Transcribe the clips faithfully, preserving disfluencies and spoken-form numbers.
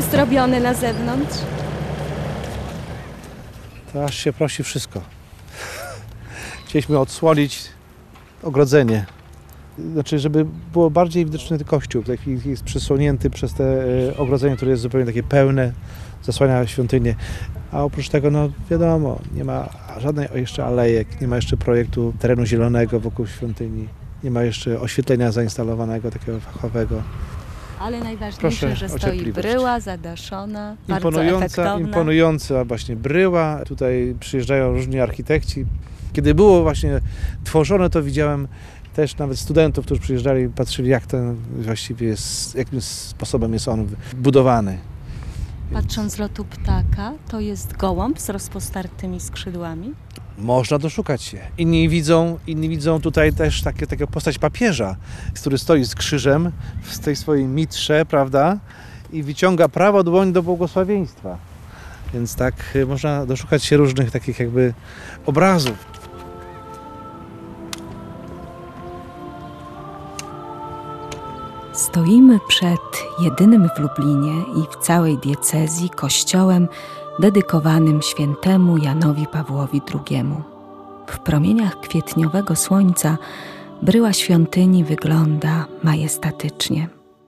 jest robione na zewnątrz? To aż się prosi wszystko. Chcieliśmy odsłonić ogrodzenie. Znaczy, żeby było bardziej widoczny ten kościół. W tej chwili jest przysłonięty przez te ogrodzenie, które jest zupełnie takie pełne, zasłania świątynię. A oprócz tego, no wiadomo, nie ma żadnej jeszcze alejek, nie ma jeszcze projektu terenu zielonego wokół świątyni, nie ma jeszcze oświetlenia zainstalowanego, takiego fachowego. Ale najważniejsze, Proszę że o stoi cierpliwość. bryła zadaszona, bardzo Imponująca, efektowna. imponująca właśnie bryła. Tutaj przyjeżdżają różni architekci. Kiedy było właśnie tworzone, to widziałem też nawet studentów, którzy przyjeżdżali i patrzyli, jak ten właściwie jest, jakim sposobem jest on budowany. Patrząc z lotu ptaka, to jest gołąb z rozpostartymi skrzydłami. Można doszukać się. Inni widzą, inni widzą tutaj też takie, taką postać papieża, który stoi z krzyżem w tej swojej mitrze, prawda? I wyciąga prawą dłoń do błogosławieństwa. Więc tak można doszukać się różnych takich jakby obrazów. Stoimy przed jedynym w Lublinie i w całej diecezji kościołem dedykowanym świętemu Janowi Pawłowi drugiemu. W promieniach kwietniowego słońca bryła świątyni wygląda majestatycznie.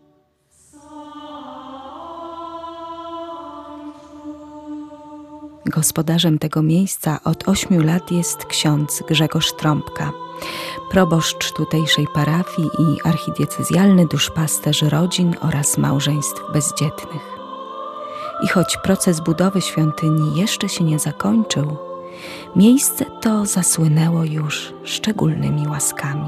Gospodarzem tego miejsca od ośmiu lat jest ksiądz Grzegorz Trąbka, proboszcz tutejszej parafii i archidiecezjalny duszpasterz rodzin oraz małżeństw bezdzietnych. I choć proces budowy świątyni jeszcze się nie zakończył, miejsce to zasłynęło już szczególnymi łaskami.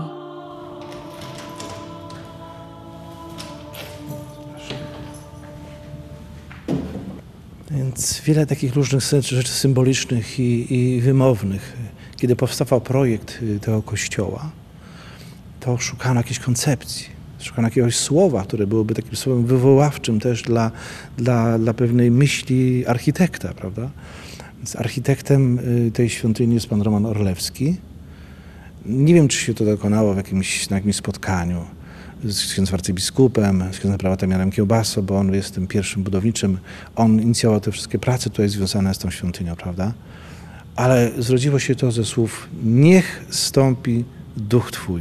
Więc wiele takich różnych rzeczy symbolicznych i, i wymownych. Kiedy powstawał projekt tego kościoła, to szukano jakiejś koncepcji, szukano jakiegoś słowa, które byłoby takim słowem wywoławczym też dla, dla, dla pewnej myśli architekta, prawda? Więc architektem tej świątyni jest pan Roman Orlewski. Nie wiem, czy się to dokonało w jakimś, na jakimś spotkaniu z księdzem arcybiskupem, z księdzem prawatem Janem Kiełbaso, bo on jest tym pierwszym budowniczym. On inicjował te wszystkie prace tutaj związane z tą świątynią, prawda? Ale zrodziło się to ze słów: niech zstąpi duch Twój.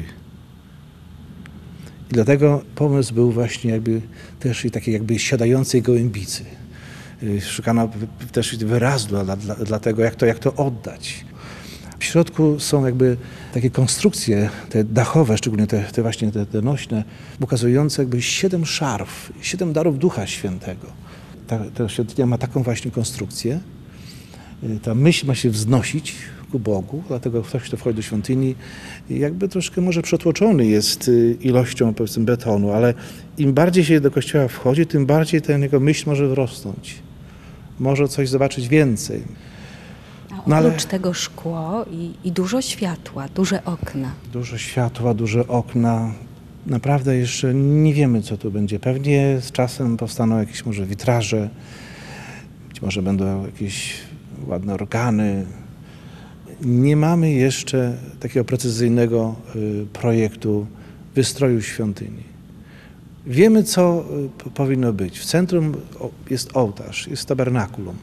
I dlatego pomysł był właśnie jakby też i takiej jakby siadającej gołębicy. Szukano też wyrazu dla, dla, dla tego, jak to, jak to oddać. W środku są jakby takie konstrukcje, te dachowe, szczególnie te, te właśnie te, te nośne, pokazujące jakby siedem szarf, siedem darów Ducha Świętego. Ta, ta świątynia ma taką właśnie konstrukcję. Ta myśl ma się wznosić ku Bogu, dlatego ktoś, kto wchodzi do świątyni, jakby troszkę może przetłoczony jest ilością, powiedzmy, betonu, ale im bardziej się do kościoła wchodzi, tym bardziej ta jego myśl może wrosnąć. Może coś zobaczyć więcej. No, ale oprócz tego szkło i, i dużo światła, duże okna. Dużo światła, duże okna. Naprawdę jeszcze nie wiemy, co tu będzie. Pewnie z czasem powstaną jakieś może witraże, być może będą jakieś ładne organy. Nie mamy jeszcze takiego precyzyjnego projektu wystroju świątyni. Wiemy, co powinno być. W centrum jest ołtarz, jest tabernakulum.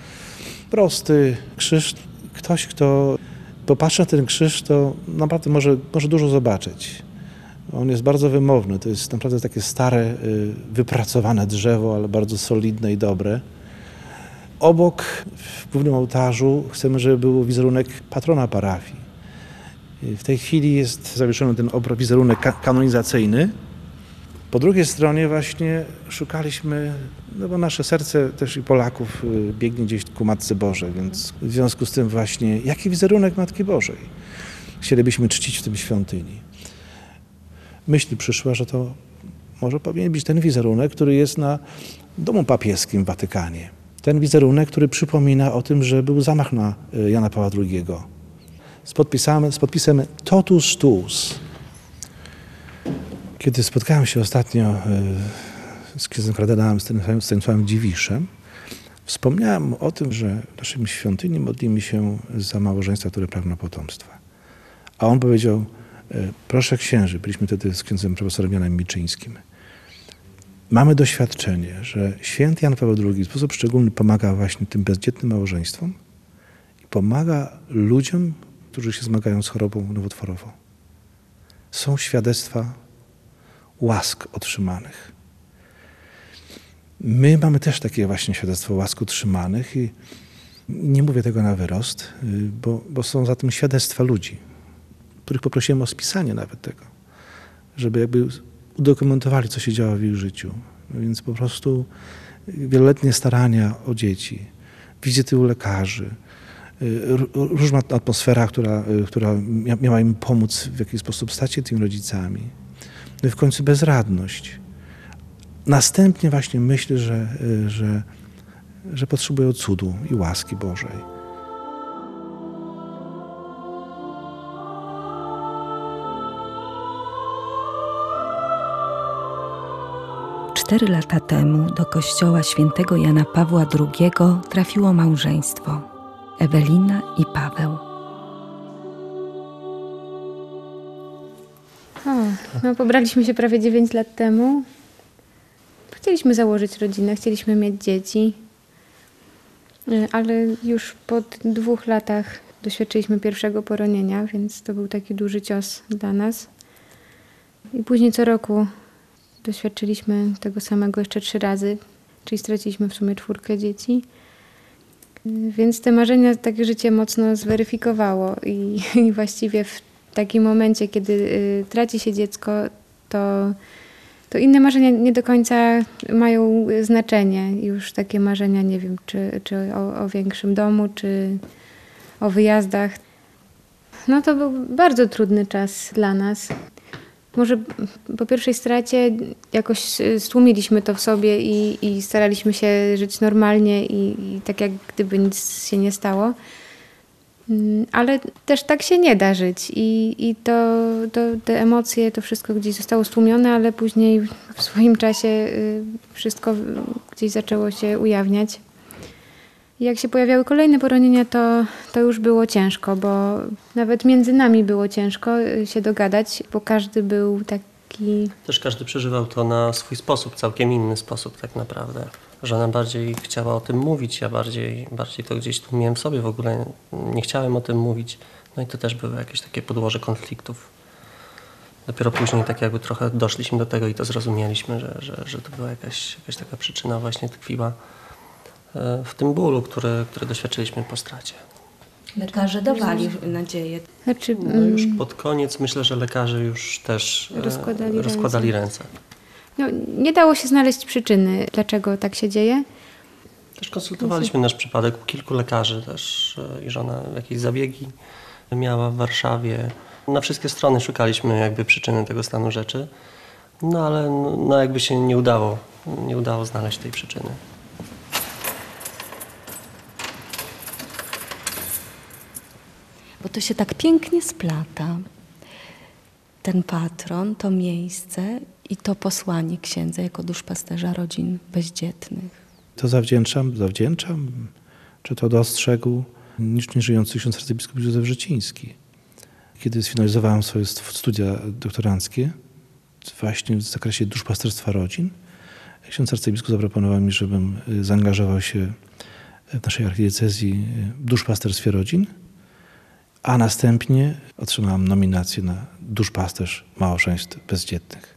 Prosty krzyż. Ktoś, kto popatrzy na ten krzyż, to naprawdę może, może dużo zobaczyć. On jest bardzo wymowny. To jest naprawdę takie stare, wypracowane drzewo, ale bardzo solidne i dobre. Obok, w głównym ołtarzu, chcemy, żeby był wizerunek patrona parafii. W tej chwili jest zawieszony ten wizerunek kanonizacyjny. Po drugiej stronie właśnie szukaliśmy, no bo nasze serce też i Polaków biegnie gdzieś ku Matce Bożej, więc w związku z tym właśnie, jaki wizerunek Matki Bożej chcielibyśmy czcić w tym świątyni. Myśl przyszła, że to może powinien być ten wizerunek, który jest na domu papieskim w Watykanie. Ten wizerunek, który przypomina o tym, że był zamach na Jana Pawła drugiego. Z podpisem, z podpisem Totus Tuus. Kiedy spotkałem się ostatnio z księdzem kardynałem Stanisławem Dziwiszem, wspomniałem o tym, że w naszej świątyni modlimy się za małżeństwa, które pragną potomstwa. A on powiedział: proszę księży, byliśmy wtedy z księdzem profesorem Janem Miczyńskim, mamy doświadczenie, że święty Jan Paweł drugi w sposób szczególny pomaga właśnie tym bezdzietnym małżeństwom i pomaga ludziom, którzy się zmagają z chorobą nowotworową. Są świadectwa łask otrzymanych. My mamy też takie właśnie świadectwo łask otrzymanych i nie mówię tego na wyrost, bo, bo są za tym świadectwa ludzi, których poprosiłem o spisanie nawet tego, żeby jakby udokumentowali, co się działo w ich życiu. No więc po prostu wieloletnie starania o dzieci, wizyty u lekarzy, różna atmosfera, która, która miała im pomóc w jakiś sposób stać się tymi rodzicami. No i w końcu bezradność. Następnie właśnie myślę, że, że, że potrzebują cudu i łaski Bożej. Cztery lata temu do kościoła świętego Jana Pawła drugiego trafiło małżeństwo Ewelina i Paweł. O, no pobraliśmy się prawie dziewięć lat temu. Chcieliśmy założyć rodzinę, chcieliśmy mieć dzieci, ale już po dwóch latach doświadczyliśmy pierwszego poronienia, więc to był taki duży cios dla nas. I później co roku doświadczyliśmy tego samego jeszcze trzy razy, czyli straciliśmy w sumie czwórkę dzieci. Więc te marzenia takie życie mocno zweryfikowało i, i właściwie w takim momencie, kiedy y, traci się dziecko, to, to inne marzenia nie do końca mają znaczenie. Już takie marzenia, nie wiem, czy, czy o, o większym domu, czy o wyjazdach. No to był bardzo trudny czas dla nas. Może po pierwszej stracie jakoś stłumiliśmy to w sobie i, i staraliśmy się żyć normalnie i, i tak jak gdyby nic się nie stało. Ale też tak się nie da żyć i, i to, to, te emocje, to wszystko gdzieś zostało stłumione, ale później w swoim czasie wszystko gdzieś zaczęło się ujawniać. I jak się pojawiały kolejne poronienia, to, to już było ciężko, bo nawet między nami było ciężko się dogadać, bo każdy był taki... Też każdy przeżywał to na swój sposób, całkiem inny sposób tak naprawdę. Żona bardziej chciała o tym mówić, ja bardziej, bardziej to gdzieś tu miałem w sobie, w ogóle nie chciałem o tym mówić. No i to też były jakieś takie podłoże konfliktów. Dopiero później tak jakby trochę doszliśmy do tego i to zrozumieliśmy, że, że, że to była jakaś, jakaś taka przyczyna właśnie tkwiła w tym bólu, który, który doświadczyliśmy po stracie. Lekarze dawali nadzieję. Znaczy, No już pod koniec myślę, że lekarze już też rozkładali, rozkładali ręce. ręce. No, nie dało się znaleźć przyczyny, dlaczego tak się dzieje. Też konsultowaliśmy nasz przypadek u kilku lekarzy też i żona jakieś zabiegi miała w Warszawie. Na wszystkie strony szukaliśmy jakby przyczyny tego stanu rzeczy, no ale no jakby się nie udało, nie udało znaleźć tej przyczyny. Bo to się tak pięknie splata. Ten patron, to miejsce i to posłanie księdza jako duszpasterza rodzin bezdzietnych. To zawdzięczam, zawdzięczam, czy to dostrzegł niż nieżyjący ksiądz arcybiskup Józef Rzeciński. Kiedy sfinalizowałem swoje studia doktoranckie właśnie w zakresie duszpasterstwa rodzin, ksiądz arcybiskup zaproponował mi, żebym zaangażował się w naszej archidiecezji w duszpasterstwie rodzin, a następnie otrzymałem nominację na duszpasterz małżeństw bezdzietnych.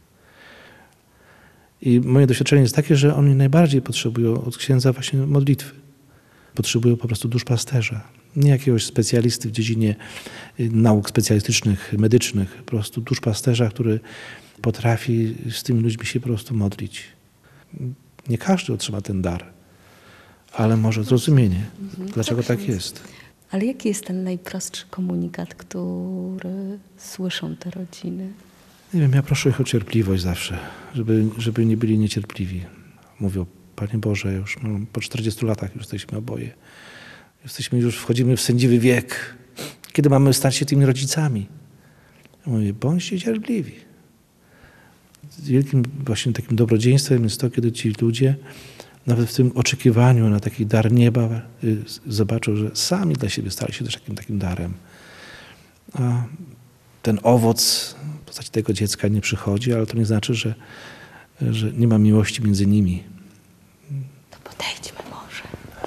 I moje doświadczenie jest takie, że oni najbardziej potrzebują od księdza właśnie modlitwy. Potrzebują po prostu duszpasterza. Nie jakiegoś specjalisty w dziedzinie nauk specjalistycznych, medycznych. Po prostu duszpasterza, który potrafi z tymi ludźmi się po prostu modlić. Nie każdy otrzyma ten dar, ale może zrozumienie, mhm. dlaczego tak jest. Ale jaki jest ten najprostszy komunikat, który słyszą te rodziny? Nie wiem, ja proszę ich o cierpliwość zawsze, żeby, żeby nie byli niecierpliwi. Mówią, Panie Boże, już no, po czterdziestu latach już jesteśmy oboje. Jesteśmy już, wchodzimy w sędziwy wiek. Kiedy mamy stać się tymi rodzicami? Ja mówię, bądźcie cierpliwi. Wielkim właśnie takim dobrodziejstwem jest to, kiedy ci ludzie nawet w tym oczekiwaniu na taki dar nieba zobaczą, że sami dla siebie stali się też takim, takim darem. A ten owoc w postaci tego dziecka nie przychodzi, ale to nie znaczy, że, że nie ma miłości między nimi. To podejdźmy może.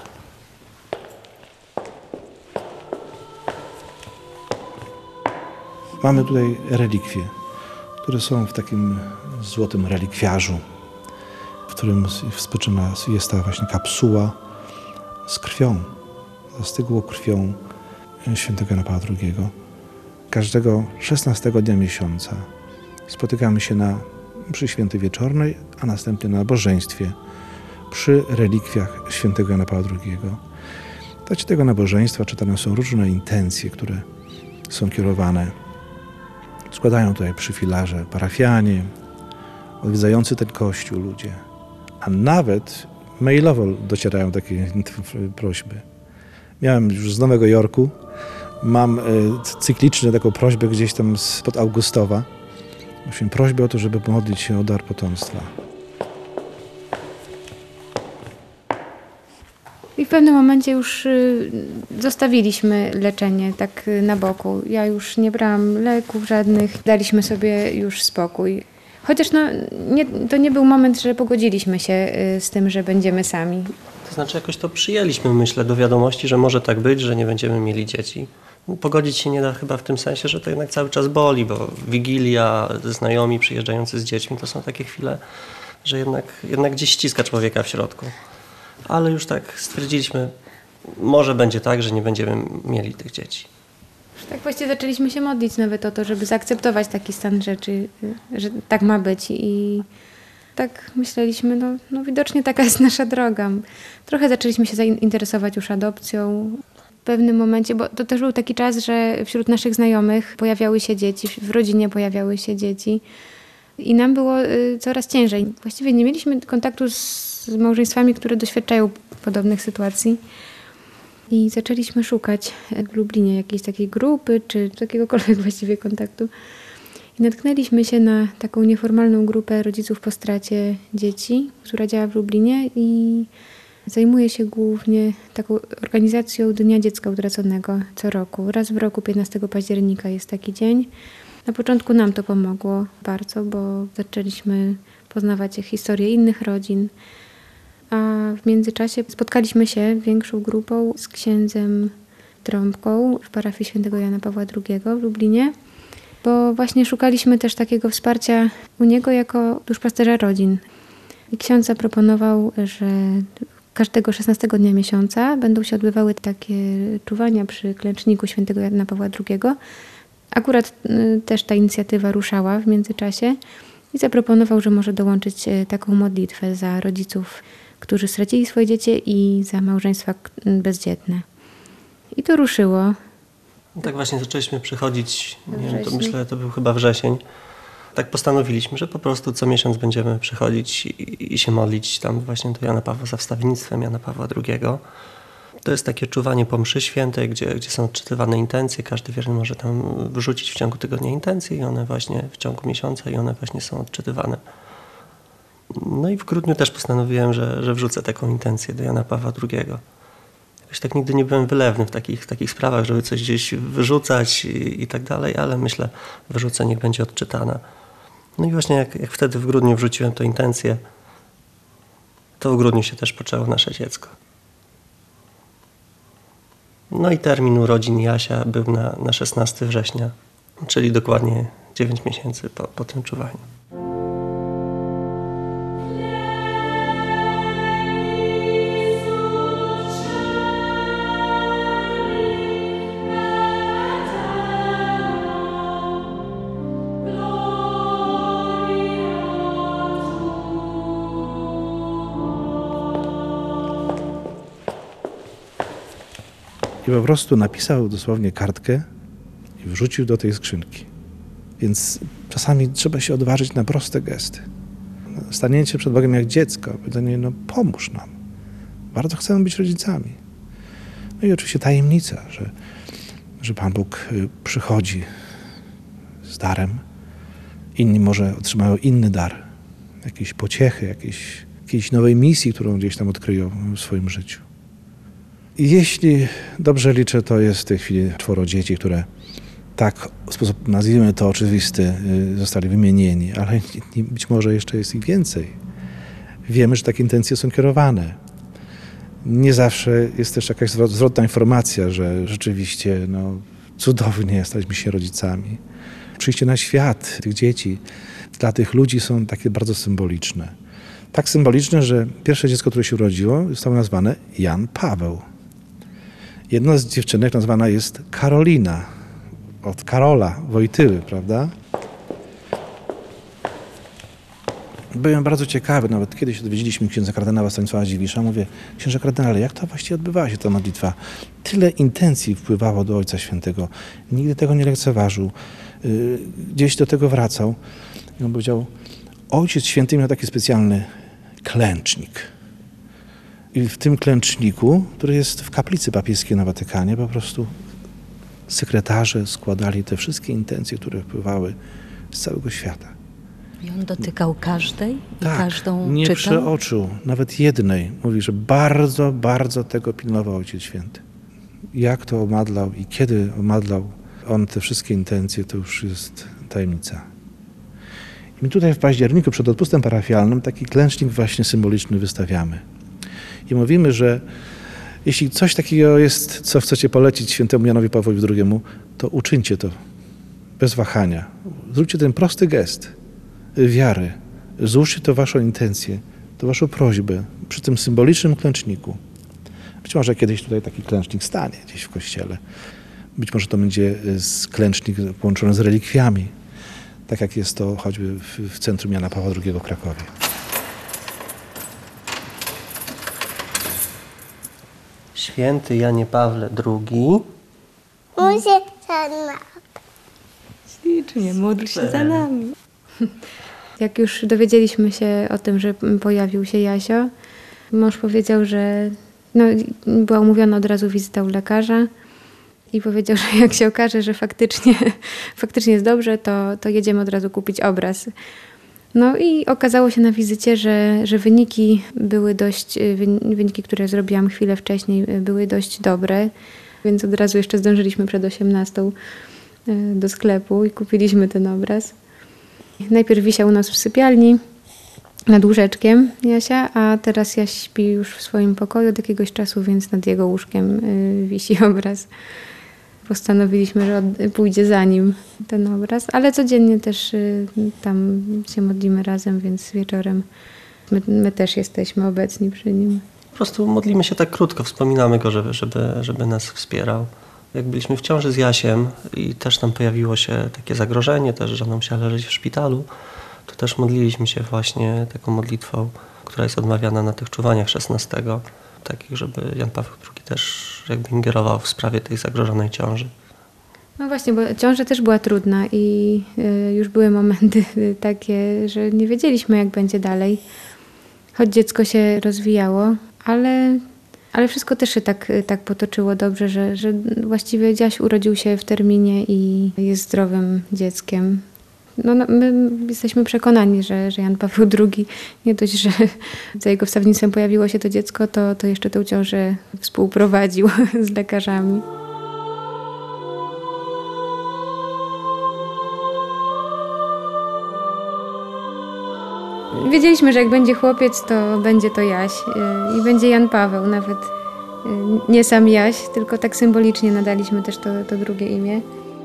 Mamy tutaj relikwie, które są w takim złotym relikwiarzu, w którym spoczyna jest ta właśnie kapsuła z krwią, zastygłą krwią świętego Jana Pawła drugiego. Każdego szesnastego dnia miesiąca spotykamy się na mszy świętej wieczornej, a następnie na nabożeństwie przy relikwiach świętego Jana Pawła drugiego. W trakcie tego nabożeństwa czytane są różne intencje, które są kierowane. Składają tutaj przy filarze parafianie, odwiedzający ten kościół ludzie, a nawet mailowo docierają takie prośby. Miałem już z Nowego Jorku, mam cyklicznie taką prośbę gdzieś tam spod Augustowa. Właśnie prośbę o to, żeby modlić się o dar potomstwa. I w pewnym momencie już zostawiliśmy leczenie tak na boku. Ja już nie brałam leków żadnych, daliśmy sobie już spokój. Chociaż no, nie, to nie był moment, że pogodziliśmy się z tym, że będziemy sami. To znaczy jakoś to przyjęliśmy, myślę, do wiadomości, że może tak być, że nie będziemy mieli dzieci. Pogodzić się nie da chyba w tym sensie, że to jednak cały czas boli, bo wigilia, znajomi przyjeżdżający z dziećmi to są takie chwile, że jednak, jednak gdzieś ściska człowieka w środku. Ale już tak stwierdziliśmy, może będzie tak, że nie będziemy mieli tych dzieci. Tak właściwie zaczęliśmy się modlić nawet o to, żeby zaakceptować taki stan rzeczy, że tak ma być. I tak myśleliśmy, no, no widocznie taka jest nasza droga. Trochę zaczęliśmy się zainteresować już adopcją. W pewnym momencie, bo to też był taki czas, że wśród naszych znajomych pojawiały się dzieci, w rodzinie pojawiały się dzieci. I nam było coraz ciężej. Właściwie nie mieliśmy kontaktu z małżeństwami, które doświadczają podobnych sytuacji. I zaczęliśmy szukać w Lublinie jakiejś takiej grupy, czy jakiegokolwiek właściwie kontaktu. I natknęliśmy się na taką nieformalną grupę rodziców po stracie dzieci, która działa w Lublinie i zajmuje się głównie taką organizacją Dnia Dziecka Utraconego co roku. Raz w roku, piętnastego października jest taki dzień. Na początku nam to pomogło bardzo, bo zaczęliśmy poznawać historię innych rodzin. A w międzyczasie spotkaliśmy się większą grupą z księdzem Trąbką w parafii świętego Jana Pawła drugiego w Lublinie, bo właśnie szukaliśmy też takiego wsparcia u niego jako duszpasterza rodzin. I ksiądz zaproponował, że każdego szesnastego dnia miesiąca będą się odbywały takie czuwania przy klęczniku świętego Jana Pawła drugiego. Akurat też ta inicjatywa ruszała w międzyczasie i zaproponował, że może dołączyć taką modlitwę za rodziców, którzy stracili swoje dzieci i za małżeństwa bezdzietne. I to ruszyło. No tak właśnie zaczęliśmy przychodzić, nie wiem, to myślę, to był chyba wrzesień. Tak postanowiliśmy, że po prostu co miesiąc będziemy przychodzić i, i się modlić tam właśnie do Jana Pawła za wstawiennictwem Jana Pawła drugiego. To jest takie czuwanie po mszy świętej, gdzie, gdzie są odczytywane intencje. Każdy wierny może tam wrzucić w ciągu tygodnia intencje i one właśnie w ciągu miesiąca i one właśnie są odczytywane. No i w grudniu też postanowiłem, że, że wrzucę taką intencję do Jana Pawła drugiego. Jakoś tak nigdy nie byłem wylewny w takich, w takich sprawach, żeby coś gdzieś wyrzucać i, i tak dalej, ale myślę, wyrzucę, niech będzie odczytana. No i właśnie jak, jak wtedy w grudniu wrzuciłem tę intencję, to w grudniu się też poczęło nasze dziecko. No i termin urodzin Jasia był na, na szesnastego września, czyli dokładnie dziewięć miesięcy po, po tym czuwaniu. I po prostu napisał dosłownie kartkę i wrzucił do tej skrzynki. Więc czasami trzeba się odważyć na proste gesty. Staniecie przed Bogiem jak dziecko, pytanie, no pomóż nam. Bardzo chcemy być rodzicami. No i oczywiście tajemnica, że, że Pan Bóg przychodzi z darem. Inni może otrzymają inny dar, jakieś pociechy, jakieś, jakiejś nowej misji, którą gdzieś tam odkryją w swoim życiu. I jeśli dobrze liczę, to jest w tej chwili czworo dzieci, które tak w sposób, nazwijmy to oczywisty, zostali wymienieni, ale być może jeszcze jest ich więcej. Wiemy, że takie intencje są kierowane. Nie zawsze jest też jakaś zwrotna informacja, że rzeczywiście no, cudownie staliśmy się rodzicami. Przyjście na świat tych dzieci dla tych ludzi są takie bardzo symboliczne. Tak symboliczne, że pierwsze dziecko, które się urodziło, zostało nazwane Jan Paweł. Jedna z dziewczynek nazwana jest Karolina, od Karola Wojtyły, prawda? Byłem bardzo ciekawy, nawet kiedyś odwiedziliśmy księdza kardynała Stanisława Dziwisza. Mówię, księże kardynale, jak to właściwie odbywała się ta modlitwa? Tyle intencji wpływało do Ojca Świętego. Nigdy tego nie lekceważył. Gdzieś do tego wracał. I on powiedział, Ojciec Święty miał taki specjalny klęcznik. I w tym klęczniku, który jest w kaplicy papieskiej na Watykanie, po prostu sekretarze składali te wszystkie intencje, które wpływały z całego świata. I on dotykał każdej i tak, każdą nie czytał? przeoczył nawet jednej. Mówi, że bardzo, bardzo tego pilnował Ojciec Święty. Jak to omadlał i kiedy omadlał on te wszystkie intencje, to już jest tajemnica. I my tutaj w październiku przed odpustem parafialnym taki klęcznik właśnie symboliczny wystawiamy. I mówimy, że jeśli coś takiego jest, co chcecie polecić świętemu Janowi Pawłowi drugiemu, to uczyńcie to bez wahania. Zróbcie ten prosty gest wiary. Złóżcie to waszą intencję, to waszą prośbę przy tym symbolicznym klęczniku. Być może kiedyś tutaj taki klęcznik stanie gdzieś w kościele. Być może to będzie klęcznik połączony z relikwiami, tak jak jest to choćby w, w centrum Jana Pawła drugiego w Krakowie. Święty Janie Pawle drugi. Muszę za nami. Ślicznie, módl się za nami. Jak już dowiedzieliśmy się o tym, że pojawił się Jasio, mąż powiedział, że no, była umówiona od razu wizyta u lekarza i powiedział, że jak się okaże, że faktycznie, faktycznie jest dobrze, to, to jedziemy od razu kupić obraz. No i okazało się na wizycie, że, że wyniki były dość, wyniki, które zrobiłam chwilę wcześniej, były dość dobre, więc od razu jeszcze zdążyliśmy przed osiemnastą do sklepu i kupiliśmy ten obraz. Najpierw wisiał u nas w sypialni nad łóżeczkiem Jasia, a teraz Jaś śpi już w swoim pokoju od jakiegoś czasu, więc nad jego łóżkiem wisi obraz. Postanowiliśmy, że od, pójdzie za nim ten obraz, ale codziennie też y, tam się modlimy razem, więc wieczorem my, my też jesteśmy obecni przy nim. Po prostu modlimy się tak krótko, wspominamy go, żeby, żeby, żeby nas wspierał. Jak byliśmy w ciąży z Jasiem i też tam pojawiło się takie zagrożenie, też żona musiała leżeć w szpitalu, to też modliliśmy się właśnie taką modlitwą, która jest odmawiana na tych czuwaniach szesnastego. Takich, żeby Jan Paweł drugi też jakby ingerował w sprawie tej zagrożonej ciąży. No właśnie, bo ciąża też była trudna i y, już były momenty y, takie, że nie wiedzieliśmy, jak będzie dalej. Choć dziecko się rozwijało, ale, ale wszystko też się tak, tak potoczyło dobrze, że, że właściwie Jaś urodził się w terminie i jest zdrowym dzieckiem. No, no, my jesteśmy przekonani, że, że Jan Paweł drugi nie dość, że za jego wstawnictwem pojawiło się to dziecko, to, to jeszcze tę ciążę współprowadził z lekarzami. Wiedzieliśmy, że jak będzie chłopiec, to będzie to Jaś i będzie Jan Paweł, nawet nie sam Jaś, tylko tak symbolicznie nadaliśmy też to, to drugie imię.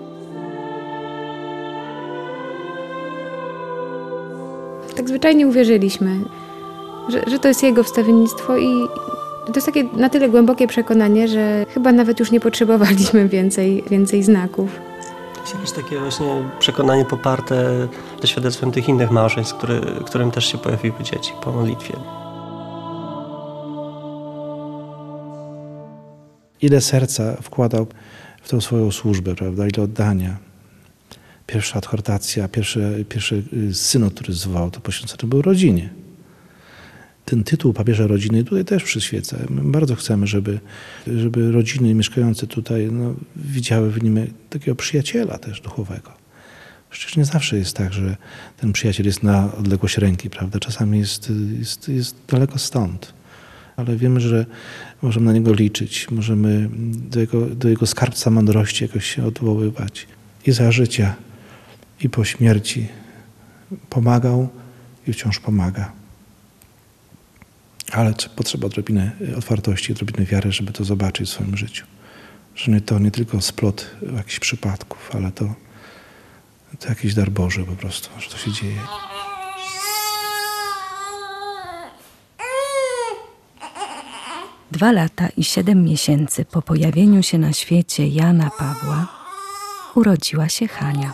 Tak zwyczajnie uwierzyliśmy, że, że to jest jego wstawiennictwo i to jest takie na tyle głębokie przekonanie, że chyba nawet już nie potrzebowaliśmy więcej, więcej znaków. To jest jakieś takie właśnie przekonanie poparte świadectwem tych innych małżeństw, który, którym też się pojawiły dzieci po modlitwie. Ile serca wkładał w tą swoją służbę, prawda? Ile oddania. Pierwsza adhortacja, pierwszy, pierwszy synod, który zwołał, to poświęcony był rodzinie. Ten tytuł papieża rodziny tutaj też przyświeca. My bardzo chcemy, żeby, żeby rodziny mieszkające tutaj no, widziały w nim takiego przyjaciela też duchowego. Przecież nie zawsze jest tak, że ten przyjaciel jest na odległość ręki, prawda? Czasami jest, jest, jest daleko stąd. Ale wiemy, że możemy na niego liczyć, możemy do jego, do jego skarbca mądrości jakoś się odwoływać. i za życia, i po śmierci pomagał i wciąż pomaga. Ale potrzeba odrobiny otwartości, odrobiny wiary, żeby to zobaczyć w swoim życiu. Że nie, to nie tylko splot jakichś przypadków, ale to, to jakiś dar Boży po prostu, że to się dzieje. Dwa lata i siedem miesięcy po pojawieniu się na świecie Jana Pawła urodziła się Hania.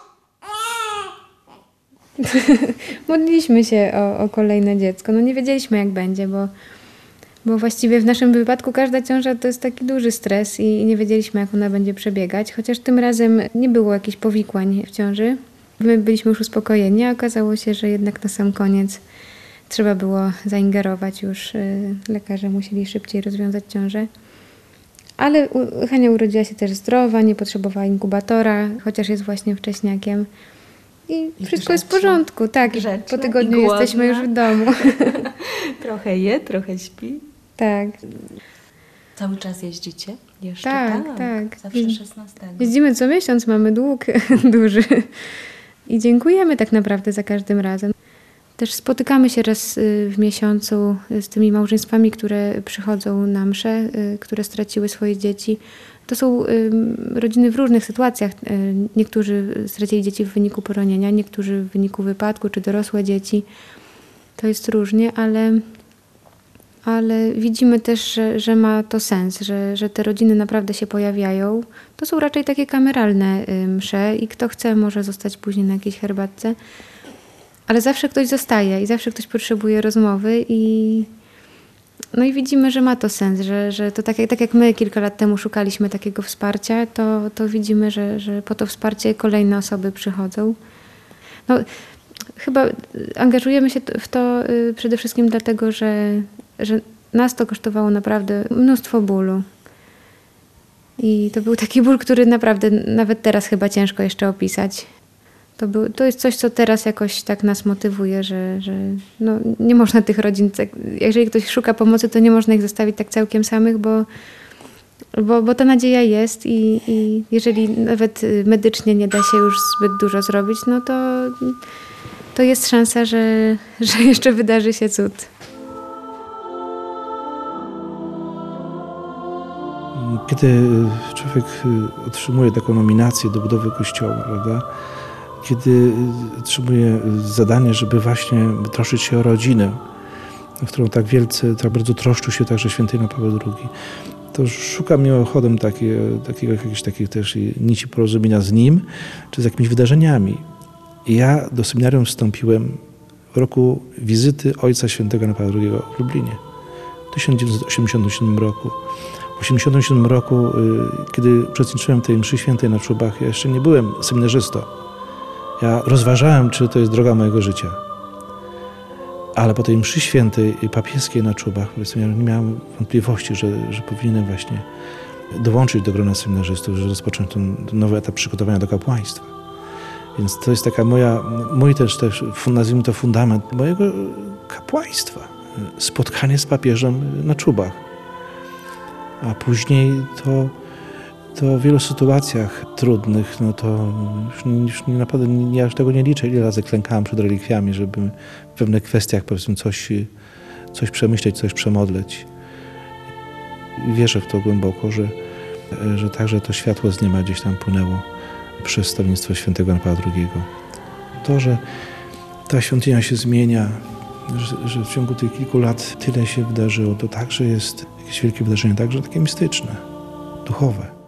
Modliliśmy się o, o kolejne dziecko. No nie wiedzieliśmy, jak będzie, bo, bo właściwie w naszym wypadku każda ciąża to jest taki duży stres i, i nie wiedzieliśmy, jak ona będzie przebiegać. Chociaż tym razem nie było jakichś powikłań w ciąży. My byliśmy już uspokojeni, a okazało się, że jednak na sam koniec trzeba było zaingerować już. Lekarze musieli szybciej rozwiązać ciążę. Ale u, Hania urodziła się też zdrowa, nie potrzebowała inkubatora, chociaż jest właśnie wcześniakiem. I, I wszystko jest w porządku, tak. Grzeczna, po tygodniu jesteśmy już w domu. Trochę je, trochę śpi. Tak. Cały czas jeździcie? Jeszcze? Tak, tak. tak. Zawsze szesnastego. Jeździmy co miesiąc, mamy dług duży. I dziękujemy tak naprawdę za każdym razem. Też spotykamy się raz w miesiącu z tymi małżeństwami, które przychodzą na mszę, które straciły swoje dzieci. To są rodziny w różnych sytuacjach. Niektórzy stracili dzieci w wyniku poronienia, niektórzy w wyniku wypadku, czy dorosłe dzieci. To jest różnie, ale, ale widzimy też, że, że ma to sens, że, że te rodziny naprawdę się pojawiają. To są raczej takie kameralne msze i kto chce, może zostać później na jakiejś herbatce. Ale zawsze ktoś zostaje i zawsze ktoś potrzebuje rozmowy i no i widzimy, że ma to sens, że, że to tak jak, tak jak my kilka lat temu szukaliśmy takiego wsparcia, to, to widzimy, że, że po to wsparcie kolejne osoby przychodzą. No, chyba angażujemy się w to przede wszystkim dlatego, że, że nas to kosztowało naprawdę mnóstwo bólu. I to był taki ból, który naprawdę nawet teraz chyba ciężko jeszcze opisać. To, był, to jest coś, co teraz jakoś tak nas motywuje, że, że no, nie można tych rodzin, jeżeli ktoś szuka pomocy, to nie można ich zostawić tak całkiem samych, bo, bo, bo ta nadzieja jest i, i jeżeli nawet medycznie nie da się już zbyt dużo zrobić, no to, to jest szansa, że, że jeszcze wydarzy się cud. Kiedy człowiek otrzymuje taką nominację do budowy kościoła, prawda? Kiedy otrzymuje zadanie, żeby właśnie troszczyć się o rodzinę, o którą tak wielce, tak bardzo troszczył się także święty Jan Paweł drugi, to szuka mimochodem takie, takiego, jakichś takich też nici porozumienia z nim, czy z jakimiś wydarzeniami. I ja do seminarium wstąpiłem w roku wizyty Ojca Świętego Jana Pawła drugiego w Lublinie w tysiąc dziewięćset osiemdziesiątym siódmym roku. W tysiąc dziewięćset osiemdziesiątym siódmym roku, kiedy uczestniczyłem tej mszy świętej na Czubach, ja jeszcze nie byłem seminarzystą. Ja rozważałem, czy to jest droga mojego życia. Ale po tej mszy świętej papieskiej na Czubach, powiedzmy, ja nie miałem wątpliwości, że, że powinienem właśnie dołączyć do grona seminarzystów, że rozpocząć ten, ten nowy etap przygotowania do kapłaństwa. Więc to jest taka moja, mój też, też nazwijmy to fundament mojego kapłaństwa. Spotkanie z papieżem na Czubach. A później to, to w wielu sytuacjach trudnych, no to już, już naprawdę nie, ja już tego nie liczę, ile razy klękałem przed relikwiami, żeby w pewnych kwestiach powiedzmy coś, coś przemyśleć, coś przemodleć. I wierzę w to głęboko, że, że także to światło z nieba gdzieś tam płynęło przez stronnictwo świętego Jana Pawła drugiego. To, że ta świątynia się zmienia, że, że w ciągu tych kilku lat tyle się wydarzyło, to także jest jakieś wielkie wydarzenie, także takie mistyczne, duchowe.